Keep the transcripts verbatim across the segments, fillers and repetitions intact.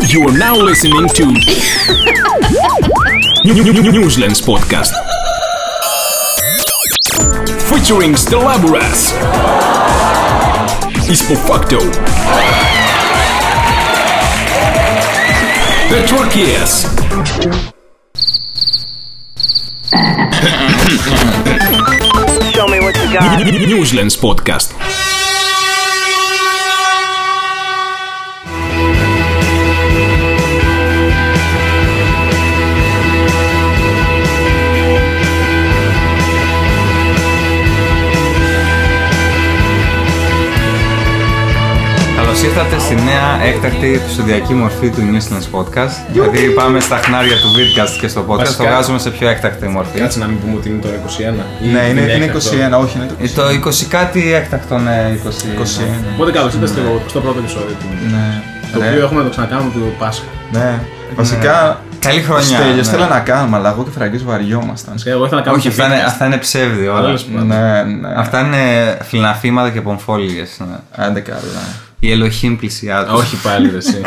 You are now listening to Newslands Podcast featuring Stelaburas, Ispofacto, Petrokias, Show me what you got. Newslands Podcast. Καλώς ήρθατε στη νέα έκτακτη επεισοδιακή μορφή του Newslands Podcast. Γιατί πάμε στα χνάρια του Vidcast και στο podcast, βασικά, το βγάζουμε σε πιο έκτακτη μορφή. Κάτσε να μην πούμε ότι είναι το είκοσι ένα. Ναι, είναι, είναι είκοσι ένα, όχι είναι το είκοσι ένα. Το είκοσι κάτι έκτακτο, ναι, είκοσι ένα. Οπότε καλώς ήρθατε στο εικοστό πρώτο επεισόδιο του. Ναι. Το οποίο έχουμε να το ξανακάνουμε το Πάσχα. Ναι. Βασικά. Καλή χρονιά. Στέλιος θέλω να κάνουμε, αλλά εγώ και Φραγκής βαριόμασταν. Εγώ ήθελα να κάνω. Όχι, αυτά είναι, αυτά είναι ψεύδι όλα. Ναι, ναι. Αυτά είναι φιλαναφήματα και πομφόλιες. Ναι. Άντε καλά. Η Ελοχήμ πλησιάζει. Όχι πάλι, ρε εσύ.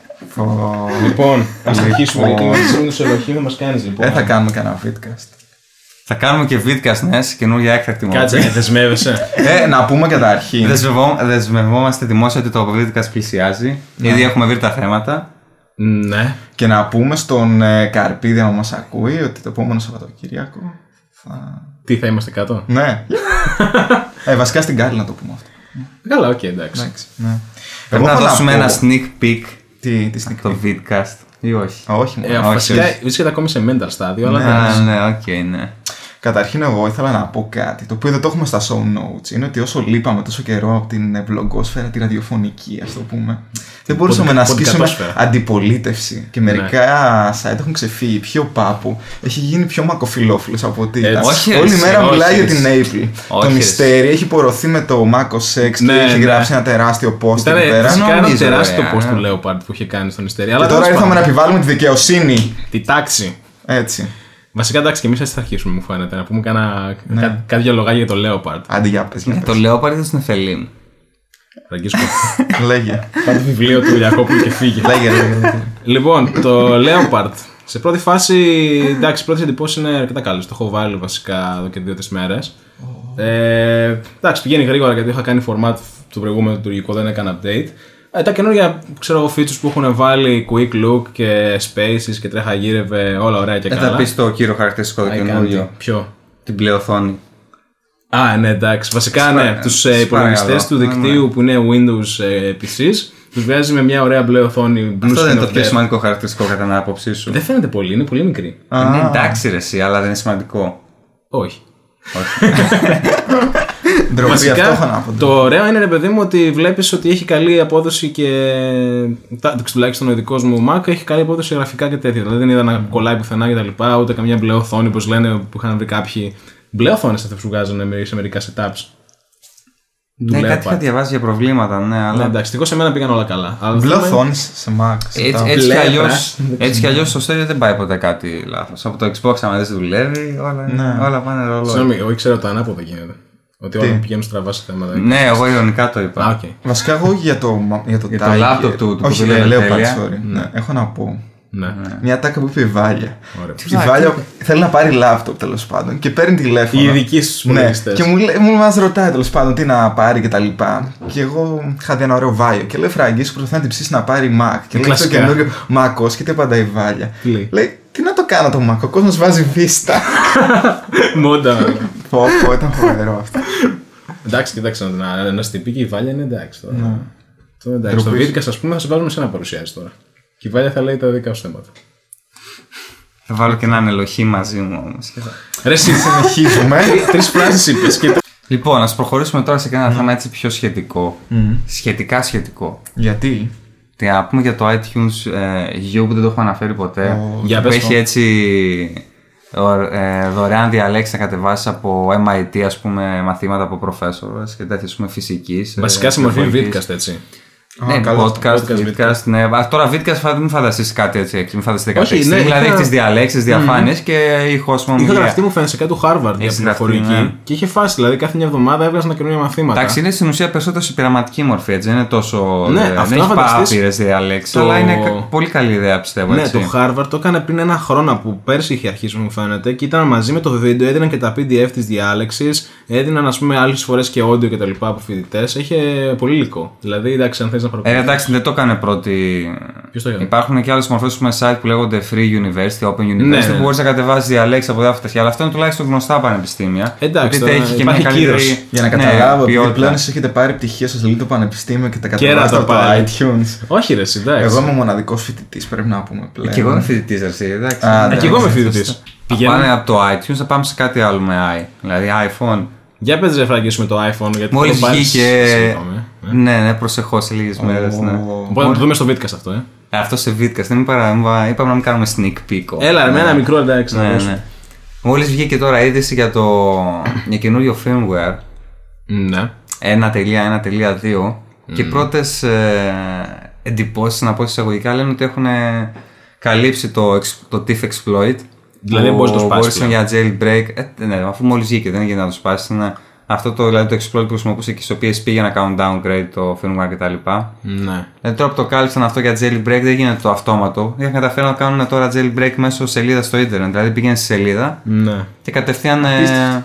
Λοιπόν, ας αρχίσουμε γιατί μας δίνουν τους Ελοχήμ, θα μας κάνεις λοιπόν. Δεν θα κάνουμε κανένα Vidcast. Θα κάνουμε και Vidcast, ναι, σε καινούργια έκτακτη μορφή. Κάτσε, δεσμεύεσαι. Ε, να πούμε καταρχήν. Δεσμευό- Δεσμευόμαστε δημόσια ότι το Vidcast πλησιάζει. Ήδη έχουμε βρει τα θέματα. Ναι. Και να πούμε στον ε, Καρπίδη, αν μας ακούει, ότι το επόμενο Σαββατοκύριακο θα. Τι θα είμαστε κάτω. Ναι. ε, βασικά στην Κάρλη να το πούμε αυτό. Καλά, οκ, εντάξει. Εντάξει. Ναι. Πρέπει Εγώ να έχω δώσουμε πω- ένα sneak peek Τι, τι στην το Vidcast ή όχι. Όχι, μόνο. Ε, όχι, Βασικά όχι. βρίσκεται ακόμη σε mental στάδιο, αλλά Ναι. εντάξει. Ναι, ναι, οκ, ναι. Καταρχήν, εγώ ήθελα να πω κάτι το οποίο δεν το έχουμε στα show notes. Είναι ότι όσο λείπαμε τόσο καιρό από την βλογκόσφαιρα, τη ραδιοφωνική, ας το πούμε, δεν μπορούσαμε ποδι- να ασκήσουμε ποδικατόσφαιρα. αντιπολίτευση. Και μερικά site έχουν ξεφύγει. Πιο πάπου έχει γίνει πιο μακοφιλόφιλος από ότι. Έτσι. Όχι, Όλη εσύ, μέρα όχι, μιλάει για εσύ. την Apple. Όχι, Το εσύ. μυστέρι έχει πορωθεί με το Mac ο Sex και Ναι, έχει ναι. γράψει ένα τεράστιο post Ήταν εκεί πέρα. φυσικά ένα νομίζω, τεράστιο ρε, post ναι. του Leopard που είχε κάνει στον Ιστέρι. Και Αλλά τώρα τέλος ήρθαμε να πάντων, επιβάλλουμε τη δικαιοσύνη. τη τάξη. Έτσι. Βασικά εντάξει και εμείς έτσι θα αρχίσουμε, μου φαίνεται. Να πούμε κάνα, Ναι. κά, κάτι για λογάκια για το Leopard. Άντε για πες. για Για πες. το Leopard ήταν στην Εφελίμ. Ραγκίσκο. Λέγε. Πάρε το βιβλίο του Ιακώπουλου και φύγε. Λέγε, λέγε, λέγε. Λοιπόν, το Leopard. Σε πρώτη φάση, εντάξει, οι πρώτες εντυπώσεις είναι αρκετά καλές. Το έχω βάλει βασικά εδώ και δύο-τρεις μέρες. Ε, εντάξει, πηγαίνει γρήγορα γιατί είχα κάνει format το προηγούμενο λειτουργικό, δεν έκανα update. Ε, τα καινούργια ξέρω εγώ features που έχουν βάλει quick look και spaces και τρέχα γύρευε, όλα ωραία και Δεν καλά. θα πεις το κύριο χαρακτηριστικό το Α, καινούριο. κάνει. Ποιο? Την πλεοθόνη. Α, ναι, εντάξει. Βασικά, ναι, τους σπάει υπολογιστές άλλο. του Ναι, δικτύου που είναι Windows ε, πι σις, τους βγάζει με μια ωραία μπλε οθόνη. blue Αυτό δεν είναι screen το of πιο death. σημαντικό χαρακτηριστικό κατά την άποψή σου. Δεν φαίνεται πολύ, είναι πολύ μικρή. Είναι εντάξει ρε εσύ, αλλά δεν είναι σημαντικό. Όχι. Ντροπή, αυτό έχω να πω. το ωραίο είναι ρε παιδί μου ότι βλέπεις ότι έχει καλή απόδοση και. τα- Τουλάχιστον ο ειδικός μου Mac έχει καλή απόδοση γραφικά και τέτοια. Δηλαδή δεν είδα να κολλάει πουθενά και τα λοιπά, ούτε καμιά μπλε οθόνη όπως λένε που είχαν βρει κάποιοι. Μπλε οθόνες αυτές που βγάζουν σε μερικά setups. Ναι, Leopard. κάτι είχα διαβάσει για προβλήματα, ναι, Ναι, αλλά. εντάξει, ευτυχώς σε μένα πήγαν όλα καλά. Αλλά Μπλε θέμα είναι- οθόνες σε Mac. σε Έτσι, tab. έτσι κι Μπλε, αλλιώς, πράσινο, έτσι κι αλλιώς στο στέλιο δεν πάει ποτέ κάτι λάθος. Από το Xbox άμα δεν δουλεύει, όλα, Ναι. όλα πάνε ρολόι. Συγγνώμη, εγώ ήξερα το ανάποδο γίνεται. Ότι όλα πηγαίνουν στραβά σε θέματα. Ναι, εγώ ηρωνικά το είπα. Α, οκ. Βασικά εγώ για το, για το, Για το Tiger- laptop του- του όχι, που δουλεύει ε, Leopard, τέλεια. sorry. Ναι, έχω να πω. Ναι. Μια τάκα που είπε η Βάλια. Ωραία. Η Βάλια θέλει να πάρει λάπτοπ τέλος πάντων και παίρνει τηλέφωνο. Οι ειδικοί στους Ναι, υπολογιστές. και μου, λέ- μου μας ρωτάει τέλος πάντων τι να πάρει και τα λοιπά. Και εγώ είχα δει ένα ωραίο Βάιο. Και λέει Φραγκής που προσπαθεί να την ψήσει να πάρει Mac. Και λέει το Κλασικά. καινούριο MacOS και τι απαντάει η Βάλια. Τι λέει? Λέει τι να το κάνω το Mac, ο κόσμος βάζει Vista. Μόντα. Πω πω, ήταν φοβερό αυτό. Εντάξει, κοιτάξτε να, να, να στην πει και η Βάλια είναι εντάξει τώρα. Ναι. Το, εντάξει, το Ντροπή. βίντεο, α πούμε, θα σε βάλουμε σε ένα παρουσιάζει τώρα. Και η Βάλια θα λέει τα δικά σου θέματα. Θα βάλω και έναν ελοχή μαζί μου όμως. και θα- Ρε, εσύ Συνεχίζουμε. τρεις φράσεις είπες και. Λοιπόν, ας προχωρήσουμε τώρα σε ένα θέμα έτσι πιο σχετικό. Σχετικά σχετικό. Γιατί? Τι να πούμε για το iTunes ε, U που δεν το έχουμε αναφέρει ποτέ. Για που πες έχει το. έτσι ο- ε, δωρεάν διαλέξεις να κατεβάσεις από εμ άι τι, ας πούμε, μαθήματα από professors και τέτοιες, ας πούμε, φυσικής. Βασικά ε, σε μορφή τηλεφωνικής. Vidcast, έτσι. Α, Ναι, καλό podcast, podcast, vidcast, ναι. Α, τώρα vidcast μην φανταστείς κάτι έτσι, μην φανταστείτε κάτι Όχι, έτσι. ναι, Δηλαδή είχα- έχει τις διαλέξεις, διαφάνειες και ηχοσμομιλία. Είχα γραφτεί μου φαίνεται κάτι του Harvard για Έχεις πληροφορική γραφτεί, ναι. και είχε φάση. Δηλαδή κάθε μια εβδομάδα έβγαζαν καινούργια μαθήματα. Εντάξει, είναι στην ουσία περισσότερο σε πειραματική μορφή, έτσι. Δεν είναι τόσο. Ναι, δεν αυτό έχει να φανταστείς άπειρες διαλέξεις, το- αλλά είναι κα- πολύ καλή ιδέα, πιστεύω. Ναι, έτσι. το Harvard το έκανε πριν ένα χρόνο που πέρσι είχε αρχίσει, μου φαίνεται, και ήταν μαζί με το βίντεο, έδιναν και τα πι ντι εφ της διάλεξης, έδιναν ας πούμε άλλες φορές και audio και τα λοιπά από φοιτητές. Είχε πολύ υλικό. Δηλαδή, εντάξει, αν θες να Ε, προκριθείς. εντάξει, δεν το έκανε πρώτη. Ποιος το έκανε? Υπάρχουν και άλλες μορφές με site που λέγονται Free University, Open University, Ναι, ναι. που μπορείς να κατεβάσεις διαλέξεις από διάφορα τέτοια. Αλλά αυτό είναι τουλάχιστον γνωστά πανεπιστήμια. Εντάξει, Γιατί τώρα έχει και υπάρχει μια καλύτερη. κύρος. Για να ναι, καταλάβω, επειδή ποιότητα. πλέον εσείς έχετε πάρει πτυχίο στο σελίδι του πανεπιστήμιο και τα να κατεβάσετε το από το πάρει. iTunes. Όχι, ρε, εσύ, εντάξει. Εγώ είμαι ο μοναδικός φοιτητής, πρέπει να πούμε πλέον. Και εγώ είμαι φοιτητής, εσύ, εντάξει. Α, Ε, ναι. και εγώ είμαι εντάξει, φοιτητής. Θα πάνε από το iTunes, θα πάμε σε κάτι άλλο με i. Δηλαδή iPhone. Για πες ρε Φράγκη με το iPhone, γιατί Μόλις θα το πάρεις, βγήκε. σε είπαμε, ε. Ναι, ναι, προσεχώς σε λίγες μέρες. Ναι. Οπότε να το δούμε στο Vidcast αυτό, ε. Ε, Αυτό σε vidcast. Δεν είπα, είπαμε να μην κάνουμε sneak peek. Έλα, ρε, με ένα μικρό εντάξει. να Ναι, δώσουμε. ναι. Μόλις βγήκε τώρα είδηση για, το... για καινούριο firmware Ναι. ένα τελεία ένα τελεία δύο και οι πρώτες ε, εντυπώσεις, να πω εισαγωγικά, λένε ότι έχουν καλύψει το, εξ- το thief exploit. Δηλαδή που μπορείς να το σπάσεις μπορείς για jailbreak. Ε, ναι, αφού μόλις βγήκε, δεν γίνεται να το σπάσεις. Είναι αυτό το, δηλαδή, το exploit που χρησιμοποιούσε και στο πι ες πι για να κάνουν downgrade το firmware κτλ. Ναι. Δηλαδή τώρα που το κάλυψαν αυτό για jailbreak δεν γίνεται το αυτόματο. Είχαν καταφέρει να κάνουν τώρα jailbreak μέσω σελίδα στο ίντερνετ. Δηλαδή πήγαινε στη σελίδα Ναι. και κατευθείαν. Ε,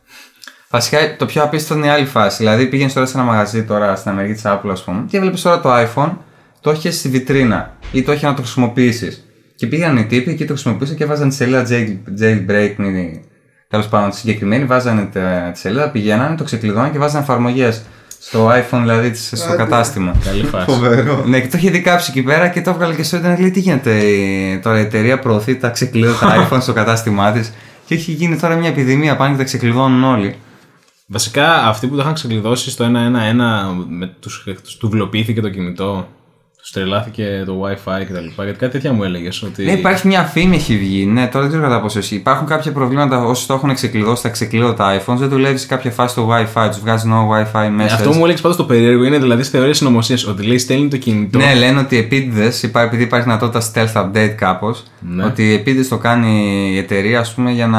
βασικά το πιο απίστευτο είναι η άλλη φάση. Δηλαδή πήγαινε τώρα σε ένα μαγαζί τώρα στην Αμερική της Apple, ας πούμε, και έβλεπε τώρα το iPhone, το είχε στη βιτρίνα ή το είχε να το χρησιμοποιήσει. Και πήγαν οι τύποι και το χρησιμοποιούσαν και βάζανε τη σελίδα jail, jailbreak. Τέλος πάντων, τη συγκεκριμένη, βάζανε τη σελίδα, πηγαίνανε, το ξεκλειδώναν και βάζανε εφαρμογές στο iPhone, δηλαδή στο κατάστημα. Καλή φάση. Φοβερό. Ναι, και το είχε δει κάψει εκεί πέρα και το έβγαλε και στο Ιντερνετ. Λέει τι γίνεται, η- τώρα η εταιρεία προωθεί τα ξεκλείδωτα iPhone στο κατάστημά τη. Και έχει γίνει τώρα μια επιδημία, πάνε και τα ξεκλειδώνουν όλοι. Βασικά αυτοί που το είχαν ξεκλειδώσει στο ένα ένα ένα με τους, τους τουβλοποιήθηκε το κινητό, τους τρελάθηκε το Wi-Fi κτλ. Γιατί κάτι τέτοια μου έλεγες ότι. Ναι, υπάρχει μια φήμη έχει βγει. Ναι, τώρα δεν ξέρω κατά πόσο εσύ. Υπάρχουν κάποια προβλήματα όσοι το έχουν ξεκλειδώσει τα ξεκλείδωτα iPhones, δεν δουλεύει σε κάποια φάση το Wi-Fi, του βγάζει νέο Wi-Fi μέσα. Αυτό που μου έλεγες πάντως το περίεργο είναι δηλαδή στη θεωρία συνωμοσίας ότι λέει στέλνει το κινητό. Ναι, λένε ότι επίτηδες, υπά- επειδή υπάρχει δυνατότητα stealth update κάπως, Ναι. ότι επίτηδες το κάνει η εταιρεία, ας πούμε, για να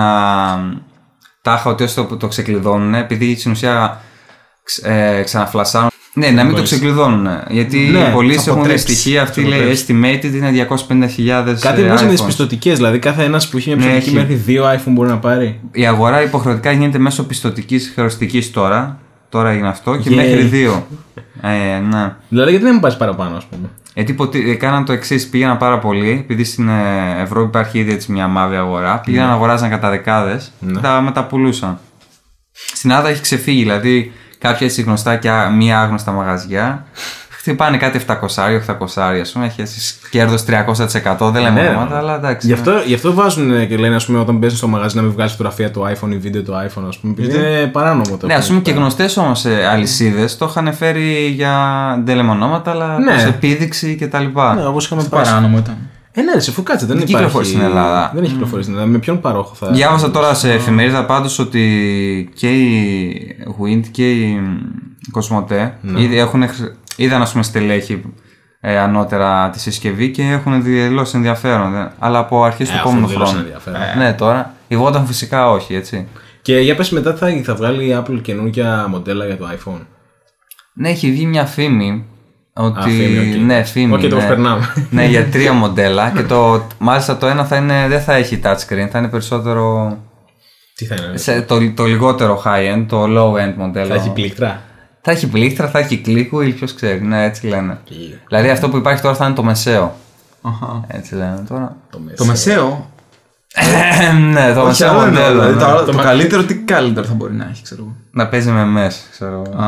τάχα ότι όσοι το, το ξεκλειδώνουν, επειδή στην ουσία ξ- ε, ξαναφλασάρουν. Ναι, να μην το μπορείς. ξεκλειδώνουν. Γιατί Ναι, οι πωλήσεις θα έχουν αποτρέψεις. στοιχεία, αυτή Θα λέει αποτρέψεις. estimated είναι διακόσιες πενήντα χιλιάδες. Κάτι ε, που είναι iPhones. τις πιστωτικές, δηλαδή κάθε ένας που έχει μια Ναι, πιστωτική έχει. μέχρι δύο iPhone μπορεί να πάρει. Η αγορά υποχρεωτικά γίνεται μέσω πιστωτικής χρεωστικής τώρα. Τώρα έγινε αυτό και Yay. μέχρι δύο. Ε, ναι. Δηλαδή γιατί δεν μου πάρεις παραπάνω, ας πούμε. Γιατί ποτι- έκαναν το εξή, πήγαιναν πάρα πολύ, επειδή στην ε, Ευρώπη υπάρχει ήδη έτσι μια μαύρη αγορά, πήγαιναν να αγοράζαν κατά δεκάδες Ναι. και τα μεταπουλούσαν. Στην Ελλάδα έχει ξεφύγει, δηλαδή κάποια έτσι γνωστά και α- μία άγνωστα μαγαζιά χτυπάνε κάτι επτακόσια οκτακόσια, ας πούμε, έχει έτσι κέρδος τριακόσια τοις εκατό, δεν λέμε Ναι, ονόματα, ναι. αλλά εντάξει. Γι' ναι. αυτό, γι' αυτό βάζουν και λένε, ας πούμε, όταν παίζουν στο μαγαζί να μην βγάλει φωτογραφία του iPhone ή βίντεο του iPhone, ας πούμε. Επειδή είναι παράνομο το. Ναι, ας πούμε και γνωστές όμως ε, αλυσίδες το είχαν φέρει για δεν λέμε ονόματα, αλλά Ναι. προς επίδειξη κτλ. Ναι, όπως είχαμε πάει. Παράνομο ήταν. Ε, ναι, ρε, σε φουκάτσε, δεν Δεν υπάρχει. κυκλοφορεί στην Ελλάδα. Δεν έχει κυκλοφορήσει στην Ελλάδα. Με ποιον παρόχο θα. Διάβασα τώρα σε εφημερίδα πάντως ότι και η Wind και η Κοσμοτέ ήδη έχουν, χρ- είδαν ας πούμε στελέχη ε, ανώτερα τη συσκευή και έχουν δηλώσει ενδιαφέρον. ε, Αλλά από αρχές του Ε, επόμενου αφού δήλωσαν χρόνου. ενδιαφέρον. Ναι, τώρα. Η Vodafone φυσικά όχι, έτσι. Και για πες μετά θα, θα βγάλει η Apple καινούργια μοντέλα για το iPhone. Ναι, έχει βγει μια φήμη. Ότι... Α, φήμη, οκ. Ναι, φήμη. Οκ, το ναι. περνάμε. Ναι, για τρία μοντέλα. Και το, μάλιστα το ένα θα είναι, δεν θα έχει touchscreen, θα είναι περισσότερο. Τι θα είναι. Σε, το, το λιγότερο high-end, το low-end μοντέλο. Θα έχει πλήκτρα. Θα έχει πλήκτρα, θα έχει κλίκου ή ποιος ξέρει. Ναι, έτσι λένε. Πλήκτρα. Δηλαδή αυτό που υπάρχει τώρα θα είναι το μεσαίο. Αχα. Έτσι λένε τώρα. Το μεσαίο. Ναι, το Όχι, μεσαίο άλλο εννοώ, μοντέλο. δηλαδή, ναι. το άλλο- Το Το μα- καλύτερο, τι καλύτερο θα μπορεί να έχει, ξέρω εγώ. Να παίζει με μες, ξέρω. Α,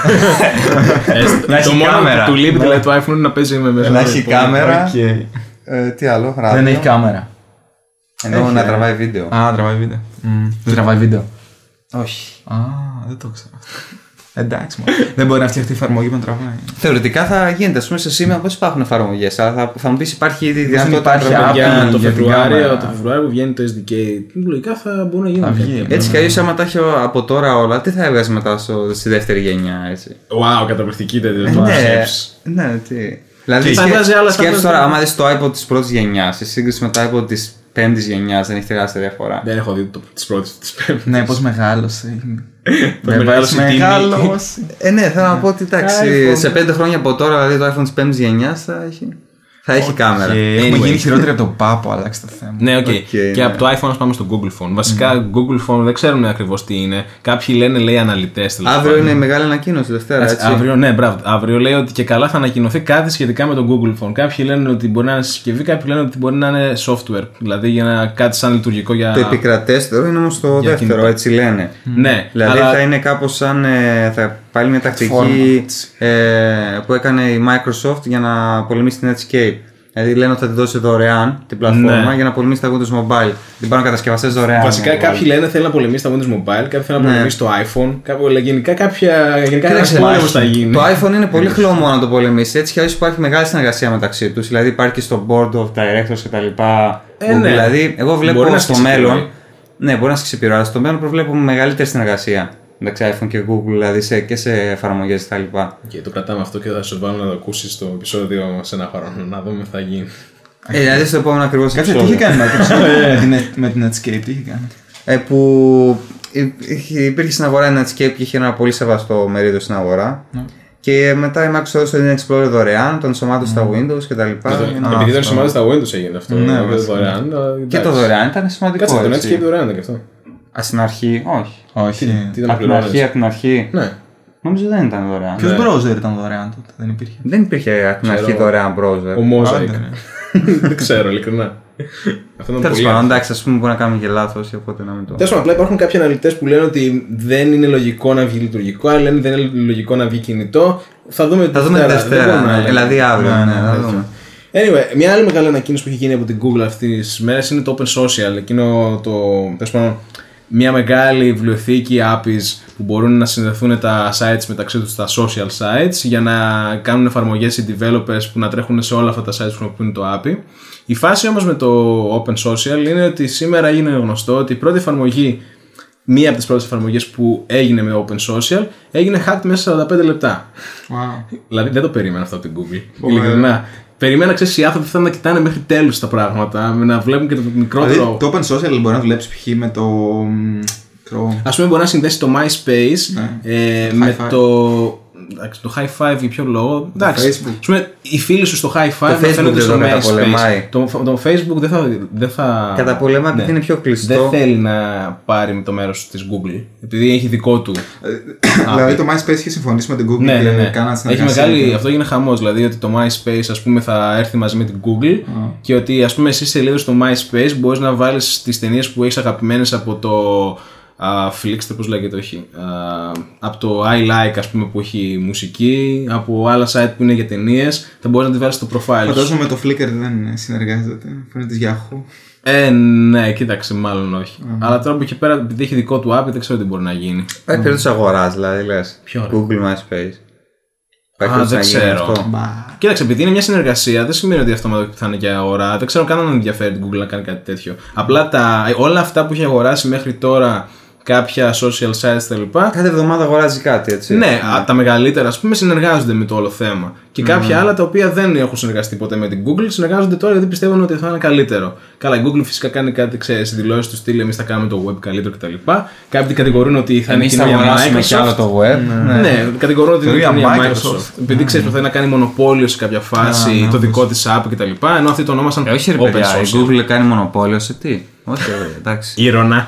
Να έχει το μόνο κάμερα. που του λείπει δηλαδή, το iPhone είναι να παίζει με μέσα. Να έχει κάμερα. οκ. Ε, τι άλλο, ράδιο. Δεν έχει κάμερα. Ενώ Έχει, να ε. τραβάει βίντεο. Α, τραβάει βίντεο. Δεν τραβάει βίντεο. Όχι. Α, δεν το ξέρω. Εντάξει, μόνο. Δεν μπορεί να φτιαχτεί εφαρμογή που να τραβάει. Θεωρητικά θα γίνεται. Α πούμε, σε σήμερα πώ υπάρχουν εφαρμογές. Αλλά θα, θα μου πει υπάρχει ήδη δυνατότητα υπάρχει να app Για το για την Φεβρουάριο, κάμερα. το Φεβρουάριο που βγαίνει το ες ντι κέι, λογικά θα μπορούν να Θα γίνουν. βγει. Έτσι κι αλλιώς, άμα τα έχει από τώρα όλα, τι θα έβγαζε μετά στο, στη δεύτερη γενιά, έτσι. Wow, καταπληκτική τέτοια. Ναι, ναι, τι. Δηλαδή, θα σκέ, βγάζει άλλα στα σκέψου τώρα, πράγματα. άμα δεις το iPod της πρώτης γενιάς, σε σύγκριση με το iPod της πέμπτης γενιάς, δεν έχει τεράστια διαφορά. Δεν έχω δει το, τις πρώτες της πέμπτης. Ναι, πώς μεγάλωσε. Πώς μεγάλωσε η τιμή. Μεγάλωσε. Ε, ναι, θέλω να πω ότι εντάξει, iPhone. σε πέντε χρόνια από τώρα, δηλαδή το iPhone της πέμπτης γενιάς θα έχει, θα έχει κάμερα. Και έχουμε Anyway. γίνει χειρότεροι από τον Πάπο, αλλάξει το θέμα. Ναι, οκ. Okay, Και ναι. από το iPhone ας πάμε στο Google Phone. Βασικά, Google Phone δεν ξέρουν ακριβώς τι είναι. Κάποιοι λένε, λέει, αναλυτές. τέλος Αύριο πάντων. είναι η μεγάλη ανακοίνωση, Δευτέρα, έτσι. Αύριο, ναι, μπράβο. Αύριο λέει ότι και καλά θα ανακοινωθεί κάτι σχετικά με το Google Phone. Κάποιοι λένε ότι μπορεί να είναι συσκευή, κάποιοι λένε ότι μπορεί να είναι software. Δηλαδή για να κάτι σαν λειτουργικό για. Το επικρατέστερο είναι όμως το Για δεύτερο, κινητό. έτσι λένε. Ναι, Δηλαδή αλλά... θα είναι κάπως σαν. ε, θα πάλι μια τακτική Formats. ε, που έκανε η Microsoft για να πολεμήσει την Netscape. Δηλαδή λένε ότι θα τη δώσει δωρεάν την πλατφόρμα Ναι. για να πολεμήσει τα Windows Mobile. Την πάρουν κατασκευαστές δωρεάν. Βασικά να κάποιοι βάλουν. λένε θέλει να πολεμήσει τα Windows Mobile, κάποιοι θέλουν να Ναι. πολεμήσει το iPhone. Κάποιο, γενικά κάποια. Γενικά ένα Κοίταξε, πόλεμο θα γίνει. Το iPhone είναι πολύ χλωμό να το πολεμήσει. Έτσι κι αλλιώς υπάρχει μεγάλη συνεργασία μεταξύ τους. Δηλαδή υπάρχει και στο Board of Directors κτλ. Ε, ναι. Δηλαδή, εγώ Μπορεί βλέπω να στο ασκήσει μέλλον. επιρροή. Ναι, μπορεί να ασκήσει επιρροή, αλλά στο μέλλον προβλέπουμε μεγαλύτερη συνεργασία μεταξύ iPhone και Google, δηλαδή σε, και σε εφαρμογές κτλ. Και το κρατάμε αυτό και θα σου βάλω να το ακούσει στο επεισόδιο σε ένα χρόνο. Να δούμε τι θα γίνει. Ε, δηλαδή στο επόμενο ακριβώς Κάτσε, τι είχε κάνει η Microsoft με την- με την Netscape, τι είχε κάνει. Ε, που είχε- υπήρχε στην αγορά η Netscape και είχε ένα πολύ σεβαστό μερίδιο στην αγορά. Και μετά η Microsoft έδωσε την Explorer δωρεάν, τον ενσωμάτωσε στα Windows κτλ. Επειδή δεν ενσωμάτωσε στα Windows έγινε αυτό. Ναι, δεν βασικά. δωρεάν. Και το δωρεάν ήταν σημαντικό. Κάτσε, το έτσι. Netscape δωρεάν ήταν και αυτό. Α, στην αρχή, όχι. Όχι. Τι ήταν να Από την αρχή, πληρώνεις. από την αρχή. Ναι. Νομίζω δεν ήταν δωρεάν. Ποιος browser ήταν δωρεάν τότε, δεν υπήρχε. Δεν υπήρχε από την αρχή Ξέρω. δωρεάν browser. Ο Mosaic. Άντε, ναι. Δεν ξέρω, ειλικρινά. Αυτό ήταν Τέλος πολύ. πάντων, εντάξει, α πούμε μπορεί να κάνουμε και λάθος, οπότε να μην το. Τέλος πάντων, απλά υπάρχουν κάποιοι αναλυτές που λένε ότι δεν είναι λογικό να βγει λειτουργικό, άλλοι λένε δεν είναι λογικό να βγει κινητό. Θα δούμε Θα δούμε τη δεν Δευτέρα, μπορούμε να ναι. λέμε. δηλαδή αύριο. Ναι, Ναι, ναι, θα τέτοιο. δούμε. Anyway, μια άλλη μεγάλη ανακοίνωση που έχει γίνει από την Google αυτές τις μέρες είναι το Open Social. Εκείνο το, τέλος πάντων, μια μεγάλη βιβλιοθήκη άπης που μπορούν να συνδεθούν τα sites μεταξύ τους, τα social sites, για να κάνουν εφαρμογές οι developers που να τρέχουν σε όλα αυτά τα sites που χρησιμοποιούν το έι πι άι. Η φάση όμως με το Open Social είναι ότι σήμερα έγινε γνωστό ότι η πρώτη εφαρμογή, μία από τις πρώτες εφαρμογές που έγινε με Open Social, έγινε hacked μέσα σε σαράντα πέντε λεπτά. Wow. Δηλαδή δεν το περίμενα αυτό από την Google. Ειλικρινά. Περίμενα, ξέρεις, οι άνθρωποι θα να κοιτάνε μέχρι τέλους τα πράγματα, με να βλέπουν και το μικρότερο. Δηλαδή το Open Social μπορεί να δουλέψει π.χ. με το μ, ξέρω, Ας πούμε, μπορεί να συνδέσει το MySpace Ναι. ε, Το με High Five. το. Εντάξει, το High Five για ποιο λόγο. Εντάξει, Facebook. ας πούμε, οι φίλοι σου στο High Five Το να Facebook φαίνονται δεν στο το καταπολεμάει. MySpace. Το, το Facebook δεν θα. Δεν θα Καταπολεμά επειδή ναι. είναι πιο κλειστό. Δεν θέλει να πάρει το μέρος της Google. Επειδή έχει δικό του. Δηλαδή το MySpace είχε συμφωνήσει με την Google Ναι, ναι, και ναι. κάναν Έχει συνεργασία. μεγάλη, και- αυτό έγινε χαμός. Δηλαδή ότι το MySpace, ας πούμε, θα έρθει μαζί με την Google και ότι, ας πούμε, εσύ σε σελίδα στο MySpace μπορείς να βάλεις τις ταινίες που έχεις αγαπημένες από το uh, Flickster, πώς λέγεται, όχι. Uh, από το I Like, ας πούμε, που έχει μουσική, από άλλα site που είναι για ταινίες, θα μπορείς να τη βάλεις στο profile σου. Φαντάζομαι με το Flickr δεν συνεργάζεται. Φαίνεται της Yahoo. Ε, ναι, κοίταξε, μάλλον όχι. Αλλά τώρα που εκεί πέρα, επειδή έχει δικό του app, δεν ξέρω τι μπορεί να γίνει. Υπάρχει περίπτωση αγορά, δηλαδή λες. Ποιο, ρε? Google MySpace. Υπάρχει Α, περίπτωση δεν να γίνει ξέρω. αυτό. Μπα. Κοίταξε, επειδή είναι μια συνεργασία, δεν σημαίνει ότι αυτό θα είναι και αγορά. Δεν ξέρω καν αν ενδιαφέρει την Google να κάνει κάτι τέτοιο. Απλά τα, όλα αυτά που έχει αγοράσει μέχρι τώρα, κάποια social sites κτλ. Κάθε εβδομάδα αγοράζει κάτι, έτσι. Ναι, α, τα μεγαλύτερα, ας πούμε, συνεργάζονται με το όλο θέμα. Και κάποια άλλα τα οποία δεν έχουν συνεργαστεί ποτέ με την Google συνεργάζονται τώρα γιατί πιστεύουν ότι θα είναι καλύτερο. Καλά, η Google φυσικά κάνει κάτι, ξέρεις, δηλώσεις του στυλ, εμείς θα κάνουμε το web καλύτερο κτλ. Κάποιοι κατηγορούν ότι θα είναι Εμείς θα κοινή αγοράσουμε κι άλλο Microsoft. το web. Ναι, ναι, κατηγορούν ότι είναι Θεωρία κοινή Microsoft. Microsoft. Επειδή ξέρεις προσπαθεί να κάνει μονοπόλιο σε κάποια φάση, ναι, το όντως. δικό της app κτλ. Ενώ αυτοί το ονόμασαν Ε, όχι ρε Open παιδιά, η Social. Google κάνει μονοπόλιο σε τι. Όχι, ρε, εντάξει. Ήρωνα.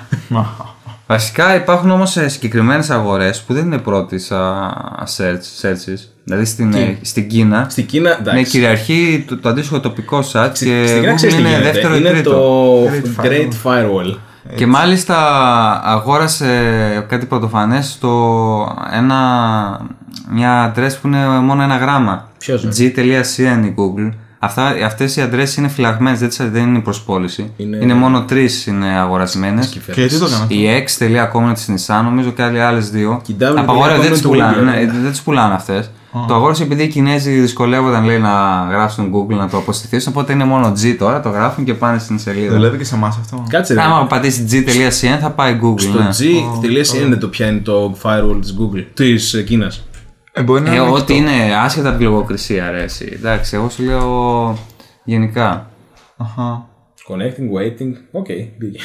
Βασικά υπάρχουν όμως ε, συγκεκριμένες αγορές που δεν είναι πρώτης α, search, searches. Δηλαδή στην, ε, στην Κίνα Στην Κίνα, ναι, εντάξει. κυριαρχεί το, το αντίστοιχο τοπικό site και Στην Κίνα ξέρεις Google τι είναι γίνεται. δεύτερο ή Είναι τρίτο. το Great Great Firewall. Και μάλιστα αγόρασε κάτι πρωτοφανές στο ένα, μια address που είναι μόνο ένα γράμμα. Ποιος, ε? G.cn η Google. Αυτές οι αντρές είναι φυλαγμένες, δεν, δεν είναι η προσπόληση. Είναι, είναι μόνο τρεις είναι αγορασμένες. Και γιατί το έκανα? Η X τελεία com είναι της Nissan, νομίζω και άλλοι άλλες δύο. Απαγορεύεται, δεν τις πουλάνε, ναι, δεν τις πουλάνε αυτές. Oh. Το αγόρασε επειδή οι Κινέζοι δυσκολεύονταν, λέει, να γράψουν Google, να το αποστηθήσουν. Οπότε είναι μόνο G τώρα, το γράφουν και πάνε στην σελίδα. Δουλεύει και σε εμάς αυτό. Κάτσε ρε. Άμα πατήσει G.cn θα πάει Google. Στο ναι. G.cn oh. δεν το πιάνει το firewall της Google, της Κίνας. Ε, ε, ό,τι είναι άσχετα από τη λογοκρισία, ρε εσύ. Εντάξει, εγώ σου λέω γενικά. Αχα. Connecting, waiting, οκ, μπήκε.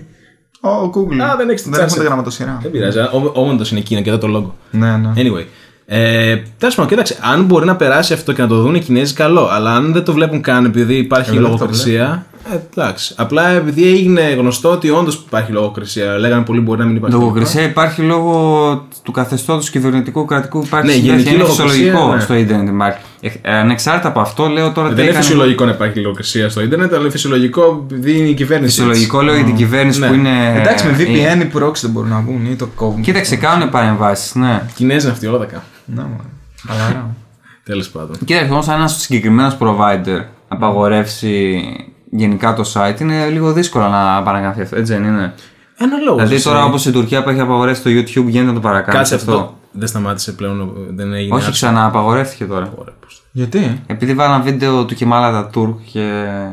Ο Google. Α, δεν έχεις την Δεν έχουμε γραμματοσυρά. Δεν πειράζει, όντως είναι Κίνα και εδώ το logo. Ναι, ναι. Anyway. Ε, Τέλος πάντων, κοίταξε, αν μπορεί να περάσει αυτό και να το δουν οι Κινέζοι, καλό. Αλλά αν δεν το βλέπουν καν επειδή υπάρχει ε, λογοκρισία. Ε, εντάξει. Απλά επειδή έγινε γνωστό ότι όντως υπάρχει λογοκρισία. Λέγανε πολλοί μπορεί να μην υπάρχει. Λογοκρισία υπάρχει λόγω του καθεστώτος κυβερνητικού κρατικού. Υπάρχει ναι, γενική είναι φυσιολογικό ναι. στο ίντερνετ. Υπάρχει. Ε, ανεξάρτητα από αυτό, λέω τώρα. Δεν είναι έκανε... φυσιολογικό να υπάρχει λογοκρισία στο ίντερνετ, αλλά είναι φυσιολογικό επειδή είναι η κυβέρνηση. Φυσιολογικό λέω για την κυβέρνηση ναι. που είναι. Εντάξει, με βι πι εν οι proxy δεν μπορούν να βγουν ή το κόβουν. Κοίταξε, κάνουν παρεμβάσεις. Ναι. Κινέζοι είναι αυτοί, όλα τα κάνουν. Ναι, μάλλον. Τέλος πάντων. Κοίταξε, όμως, αν ένα συγκεκριμένο provider απαγορεύσει γενικά το site, είναι λίγο δύσκολο να παρακαμφθεί αυτό, έτσι δεν είναι? Ένα λόγο. Δηλαδή τώρα, όπως η Τουρκία που έχει απαγορεύσει το YouTube, γίνεται να το παρακάμψει. Κάτσε αυτό. Δεν σταμάτησε πλέον, δεν έγινε. Όχι, ξανά απαγορεύτηκε τώρα. Γιατί? Επειδή βάλαν βίντεο του Κεμάλ Ατατούρκ και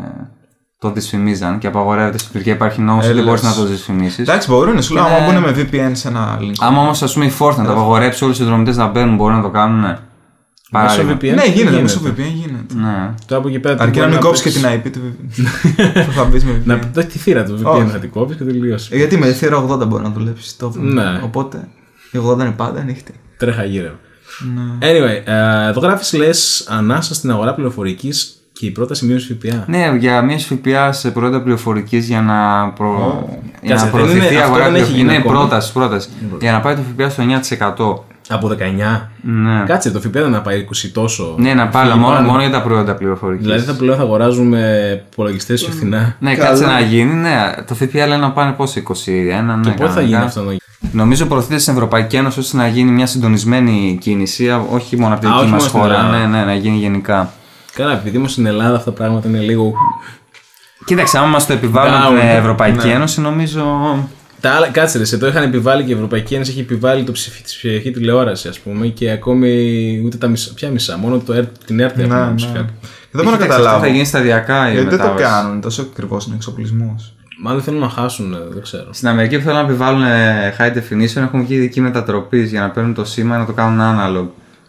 το δυσφημίζαν και απαγορεύεται στην Τουρκία. Υπάρχει νόμος ότι δεν μπορείς να το δυσφημίσεις. Εντάξει, μπορούν, σου λέω, άμα μπουν με βι πι εν σε ένα link. Άμα όμως, ας πούμε, η Fortnite να απαγορεύσει όλους τους συνδρομητές να μπαίνουν, μπορούν να το κάνουν. Ναι. Μέσω βι πι εν. Ναι, γίνεται. Μέσω βι πι εν γίνεται. Ναι. Τώρα από εκεί πέρα. Αρκεί να μην κόψει και την άι πι του βι πι εν. Θα μπει με βι πι εν. Να πει τη θύρα του βι πι εν θα την κόψει και τελείωσε. Γιατί με θύρα ογδόντα μπορεί να δουλέψει. Ναι. Οπότε η ογδόντα είναι πάντα ανοιχτή. Τρέχα γύρω. Anyway, εδώ γράφει λε ανάσα στην αγορά πληροφορική και η πρόταση μείωση ΦΠΑ. Ναι, για μείωση ΦΠΑ σε προϊόντα πληροφορική για να, προ... oh. για να προωθηθεί η αγορά πληροφορική. Είναι πρόταση, πρόταση. Για να πάει το ΦΠΑ στο εννιά τοις εκατό. Από δεκαεννιά. Ναι. Κάτσε, το ΦΠΑ να πάει είκοσι τόσο. Ναι, να πάει, μόνο, μόνο για τα προϊόντα πληροφορική. Δηλαδή θα πλέον θα αγοράζουμε υπολογιστέ πιο φθηνά. Ναι, κάτσε να γίνει. Ναι, το ΦΠΑ λέει να πάνε πόσο, είκοσι ένα. Και ναι, πότε θα γίνει αυτό? Νομίζω προωθείται στην Ευρωπαϊκή Ένωση ώστε να γίνει μια συντονισμένη κίνηση, όχι μόνο από την δική μας χώρα, ναι, ναι, να γίνει γενικά. Καλά, επειδή όμως στην Ελλάδα αυτά τα πράγματα είναι λίγο. Κοίταξε, άμα μας το επιβάλλουν την Ευρωπαϊκή ναι. Ένωση, νομίζω. Τα άλλα, κάτσε ρε, σε το είχαν επιβάλει και η Ευρωπαϊκή Ένωση έχει επιβάλει το ψηφι, τη ψηφιακή τηλεόραση, ας πούμε, και ακόμη ούτε τα μισά. Ποια μισά, μόνο το, την ΕΡΤ έχουν ναι, ψηφιακή. Δεν μπορώ να καταλάβω. Θα γίνει σταδιακά η Γιατί δεν το μετάβαση. κάνουν, τόσο ακριβώ είναι εξοπλισμός. Μάλλον θέλουν να χάσουν, δεν ξέρω. Στην Αμερική που θέλουν να επιβάλλουν high definition έχουν και ειδική μετατροπή για να παίρνουν το σήμα να το κάνουν analog.